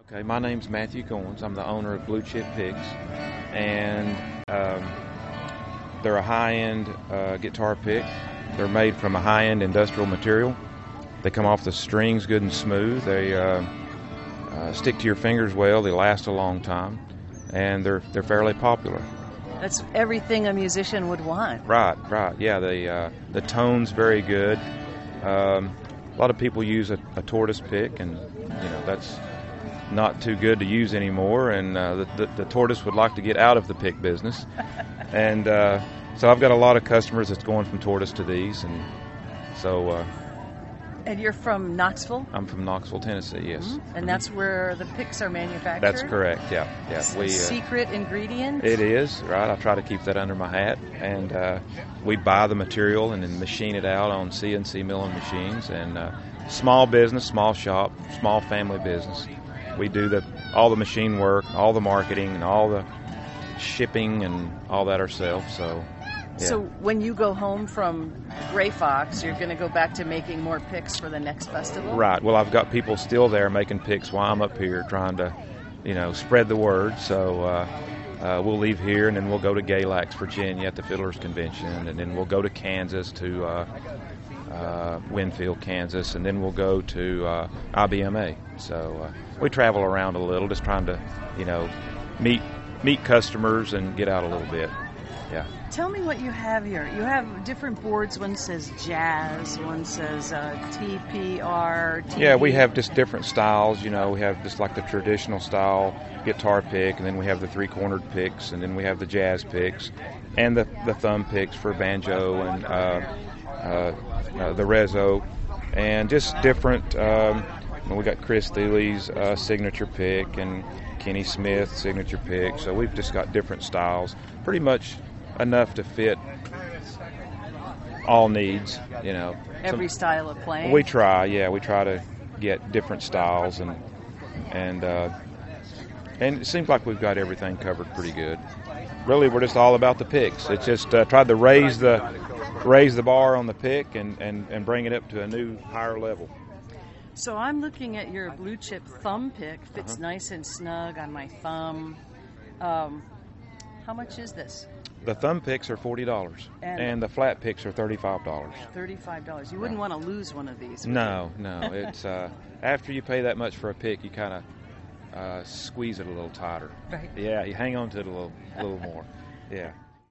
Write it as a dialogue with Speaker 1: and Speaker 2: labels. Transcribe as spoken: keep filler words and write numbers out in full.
Speaker 1: Okay, my name's Matthew Goins. I'm the owner of Blue Chip Picks, and um, they're a high-end uh, guitar pick. They're made from a high-end industrial material. They come off the strings good and smooth. They uh, uh, stick to your fingers well. They last a long time, and they're they're fairly popular.
Speaker 2: That's everything a musician would want.
Speaker 1: Right, right. Yeah, the uh, the tone's very good. Um, a lot of people use a, a tortoise pick, and you know that's not too good to use anymore, and uh, the, the, the tortoise would like to get out of the pick business. And uh, so I've got a lot of customers that's going from tortoise to these, and so... Uh,
Speaker 2: and you're from Knoxville?
Speaker 1: I'm from Knoxville, Tennessee, yes.
Speaker 2: Mm-hmm. And
Speaker 1: mm-hmm.
Speaker 2: that's where the picks are manufactured?
Speaker 1: That's correct, yeah. yeah.
Speaker 2: It's
Speaker 1: we,
Speaker 2: a
Speaker 1: uh,
Speaker 2: secret ingredient?
Speaker 1: It is, right. I try to keep that under my hat, and uh, we buy the material and then machine it out on C N C milling machines, and uh, small business, small shop, small family business. We do the all the machine work, all the marketing, and all the shipping and all that ourselves. So, yeah.
Speaker 2: So when you go home from Gray Fox, you're going to go back to making more picks for the next festival?
Speaker 1: Right. Well, I've got people still there making picks while I'm up here trying to, you know, spread the word. So uh, uh, we'll leave here, and then we'll go to Galax, Virginia at the Fiddlers Convention, and then we'll go to Kansas to uh, uh, Winfield, Kansas, and then we'll go to uh, I B M A. So uh, we travel around a little, just trying to, you know, meet meet customers and get out a little bit. Yeah.
Speaker 2: Tell me what you have here. You have different boards. One says jazz, one says uh, T P R. T P.
Speaker 1: Yeah, we have just different styles. You know, we have just like the traditional style guitar pick, and then we have the three-cornered picks, and then we have the jazz picks, and the the thumb picks for banjo and uh, uh, uh, the Rezo, and just different. Um, we got Chris Thiele's uh, signature pick and Kenny Smith's signature pick. So we've just got different styles, pretty much enough to fit all needs. You know,
Speaker 2: every Some, style of playing.
Speaker 1: We try, yeah, we try to get different styles, and and uh, and it seems like we've got everything covered pretty good. Really, we're just all about the picks. It's just uh, tried to raise the raise the bar on the pick and, and, and bring it up to a new higher level.
Speaker 2: So I'm looking at your Blue Chip thumb pick. Fits
Speaker 1: uh-huh.
Speaker 2: nice and snug on my thumb. Um, how much is this?
Speaker 1: The thumb picks are forty dollars, and, and the flat picks are thirty-five dollars.
Speaker 2: thirty-five dollars. You wouldn't right. want to lose one of these.
Speaker 1: No, you? no. It's uh, after you pay that much for a pick, you kind of uh, squeeze it a little tighter.
Speaker 2: Right.
Speaker 1: Yeah, you hang on to it a little, a little more. Yeah.